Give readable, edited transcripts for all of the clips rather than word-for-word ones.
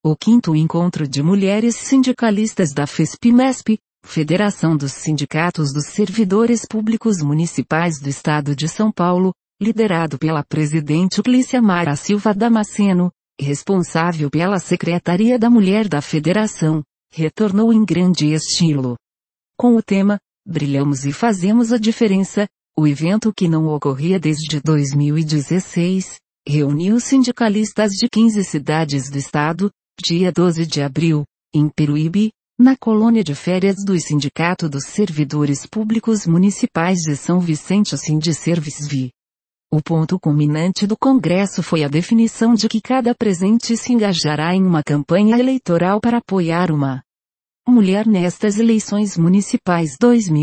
o 5º Encontro de Mulheres Sindicalistas da FESP-MESP, Federação dos Sindicatos dos Servidores Públicos Municipais do Estado de São Paulo, liderado pela presidente Clícia Mara Silva Damasceno, responsável pela Secretaria da Mulher da Federação, retornou em grande estilo. Com o tema, Brilhamos e Fazemos a Diferença, o evento que não ocorria desde 2016, reuniu sindicalistas de 15 cidades do estado, dia 12 de abril, em Peruíbe, na colônia de férias do Sindicato dos Servidores Públicos Municipais de São Vicente Sindiservice. O ponto culminante do congresso foi a definição de que cada presente se engajará em uma campanha eleitoral para apoiar uma mulher nestas eleições municipais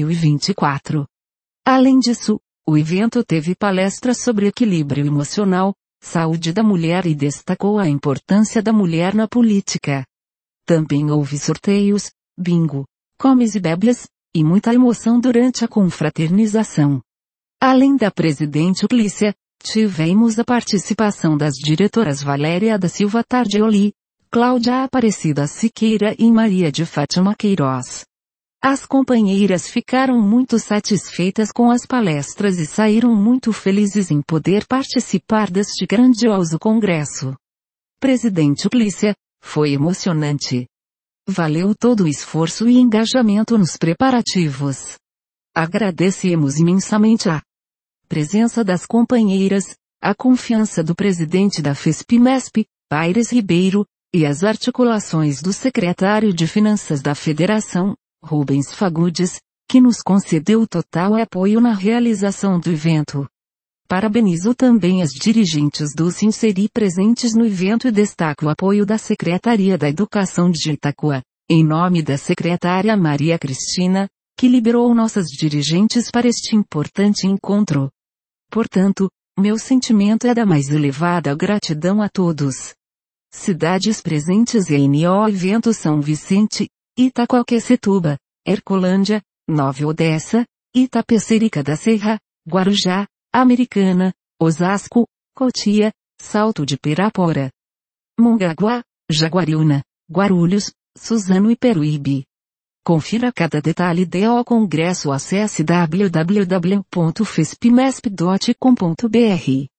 2024. Além disso, o evento teve palestras sobre equilíbrio emocional, saúde da mulher e destacou a importância da mulher na política. Também houve sorteios, bingo, comes e bebes, e muita emoção durante a confraternização. Além da presidente Clícia, tivemos a participação das diretoras Valéria da Silva Tardioli, Cláudia Aparecida Siqueira e Maria de Fátima Queiroz. As companheiras ficaram muito satisfeitas com as palestras e saíram muito felizes em poder participar deste grandioso congresso. Presidente Clícia, foi emocionante. Valeu todo o esforço e engajamento nos preparativos. Agradecemos imensamente a presença das companheiras, a confiança do presidente da FESP-MESP, Aires Ribeiro, e as articulações do secretário de Finanças da Federação, Rubens Fagundes, que nos concedeu total apoio na realização do evento. Parabenizo também as dirigentes do Sinseri presentes no evento e destaco o apoio da Secretaria da Educação de Itaquá, em nome da secretária Maria Cristina, que liberou nossas dirigentes para este importante encontro. Portanto, meu sentimento é da mais elevada gratidão a todos. Cidades presentes em o evento São Vicente, Itaquaquecetuba, Hercolândia, Nova Odessa, Itapecerica da Serra, Guarujá, Americana, Osasco, Cotia, Salto de Pirapora, Mongaguá, Jaguariúna, Guarulhos, Suzano e Peruíbe. Confira cada detalhe do congresso. Acesse www.fespmesp.com.br.